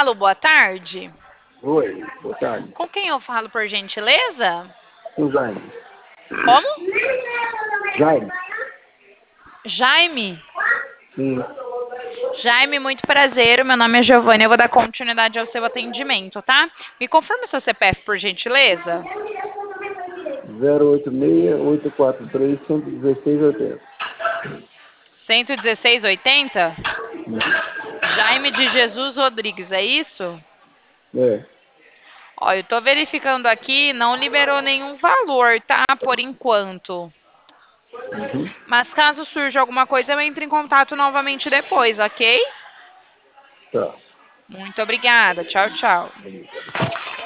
Alô, boa tarde. Oi, boa tarde. Com quem eu falo, por gentileza? Com Jaime. Como? Jaime? Jaime? Sim. Jaime, muito prazer. Meu nome é Giovanna. Eu vou dar continuidade ao seu atendimento, tá? Me confirma o seu CPF, por gentileza. 086-843-11680. 116,80? Jaime de Jesus Rodrigues, é isso? É. Ó, eu tô verificando aqui, não liberou nenhum valor, tá? Por enquanto. Uhum. Mas caso surja alguma coisa, eu entro em contato novamente depois, ok? Tá. Muito obrigada. Tchau, tchau.